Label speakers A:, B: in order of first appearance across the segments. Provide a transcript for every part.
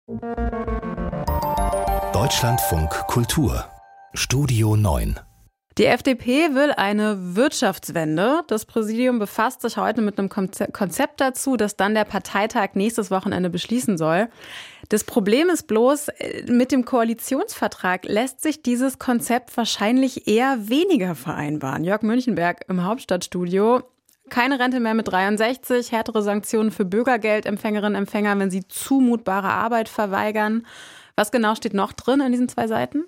A: Deutschlandfunk Kultur Studio 9.
B: Die FDP will eine Wirtschaftswende. Das Präsidium befasst sich heute mit einem Konzept dazu, das dann der Parteitag nächstes Wochenende beschließen soll. Das Problem ist bloß, mit dem Koalitionsvertrag lässt sich dieses Konzept wahrscheinlich eher weniger vereinbaren. Jörg Münchenberg im Hauptstadtstudio. Keine Rente mehr mit 63, härtere Sanktionen für Bürgergeldempfängerinnen und Empfänger, wenn sie zumutbare Arbeit verweigern. Was genau steht noch drin in diesen 2 Seiten?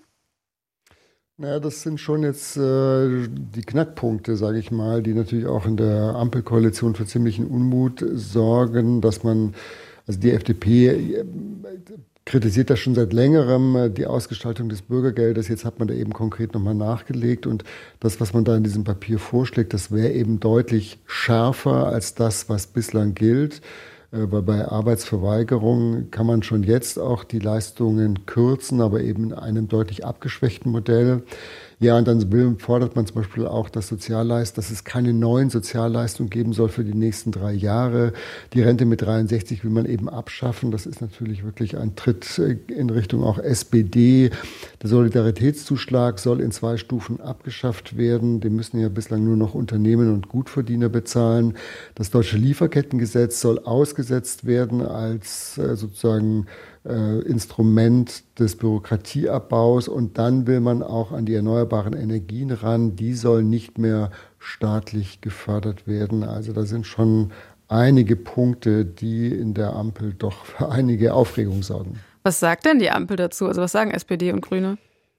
C: Naja, das sind schon jetzt die Knackpunkte, sage ich mal, die natürlich auch in der Ampelkoalition für ziemlichen Unmut sorgen, dass man, also die FDP kritisiert das schon seit längerem, die Ausgestaltung des Bürgergeldes. Jetzt hat man da eben konkret nochmal nachgelegt und das, was man da in diesem Papier vorschlägt, das wäre eben deutlich schärfer als das, was bislang gilt. Weil bei Arbeitsverweigerung kann man schon jetzt auch die Leistungen kürzen, aber eben in einem deutlich abgeschwächten Modell. Ja, und dann fordert man zum Beispiel auch, dass es keine neuen Sozialleistungen geben soll für die nächsten 3 Jahre. Die Rente mit 63 will man eben abschaffen. Das ist natürlich wirklich ein Tritt in Richtung auch SPD. Der Solidaritätszuschlag soll in 2 Stufen abgeschafft werden. Den müssen ja bislang nur noch Unternehmen und Gutverdiener bezahlen. Das deutsche Lieferkettengesetz soll ausgesetzt werden als sozusagen Instrument des Bürokratieabbaus und dann will man auch an die erneuerbaren Energien ran. Die sollen nicht mehr staatlich gefördert werden. Also da sind schon einige Punkte, die in der Ampel doch für einige Aufregung sorgen.
B: Was sagt denn die Ampel dazu? Also was sagen SPD und Grüne?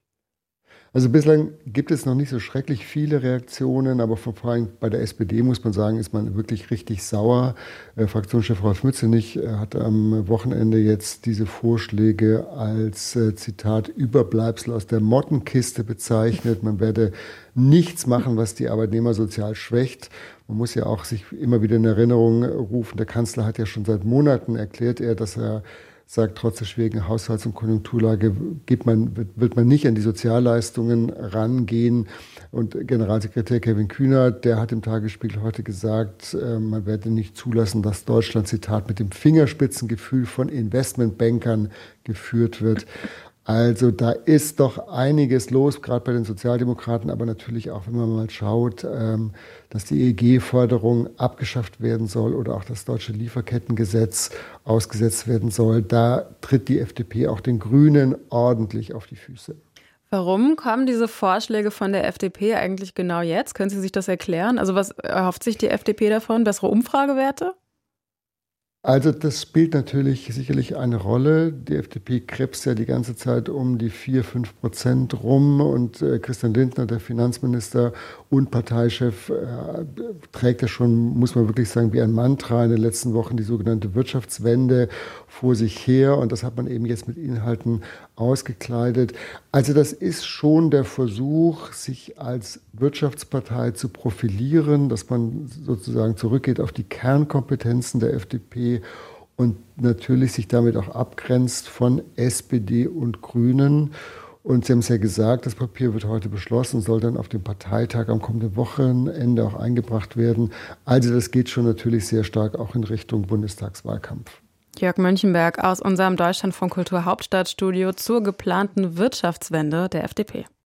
C: Also bislang gibt es noch nicht so schrecklich viele Reaktionen, aber vor allem bei der SPD muss man sagen, ist man wirklich richtig sauer. Fraktionschef Rolf Mützenich hat am Wochenende jetzt diese Vorschläge als, Zitat, Überbleibsel aus der Mottenkiste bezeichnet. Man werde nichts machen, was die Arbeitnehmer sozial schwächt. Man muss ja auch sich immer wieder in Erinnerung rufen, der Kanzler hat ja schon seit Monaten erklärt, dass er sagt, trotz der schwierigen Haushalts- und Konjunkturlage wird man nicht an die Sozialleistungen rangehen. Und Generalsekretär Kevin Kühnert, der hat im Tagesspiegel heute gesagt, man werde nicht zulassen, dass Deutschland, Zitat, mit dem Fingerspitzengefühl von Investmentbankern geführt wird. Also da ist doch einiges los, gerade bei den Sozialdemokraten, aber natürlich auch, wenn man mal schaut, dass die EEG-Förderung abgeschafft werden soll oder auch das deutsche Lieferkettengesetz ausgesetzt werden soll. Da tritt die FDP auch den Grünen ordentlich auf die Füße.
B: Warum kommen diese Vorschläge von der FDP eigentlich genau jetzt? Können Sie sich das erklären? Also was erhofft sich die FDP davon? Bessere Umfragewerte?
C: Also das spielt natürlich sicherlich eine Rolle. Die FDP krebst ja die ganze Zeit um die 4-5% rum und Christian Lindner, der Finanzminister und Parteichef, trägt ja schon, muss man wirklich sagen, wie ein Mantra in den letzten Wochen die sogenannte Wirtschaftswende vor sich her und das hat man eben jetzt mit Inhalten ausgekleidet. Also das ist schon der Versuch, sich als Wirtschaftspartei zu profilieren, dass man sozusagen zurückgeht auf die Kernkompetenzen der FDP und natürlich sich damit auch abgrenzt von SPD und Grünen. Und Sie haben es ja gesagt, das Papier wird heute beschlossen, soll dann auf dem Parteitag am kommenden Wochenende auch eingebracht werden. Also das geht schon natürlich sehr stark auch in Richtung Bundestagswahlkampf.
B: Jörg Münchenberg aus unserem Deutschlandfunk Kultur Hauptstadtstudio zur geplanten Wirtschaftswende der FDP.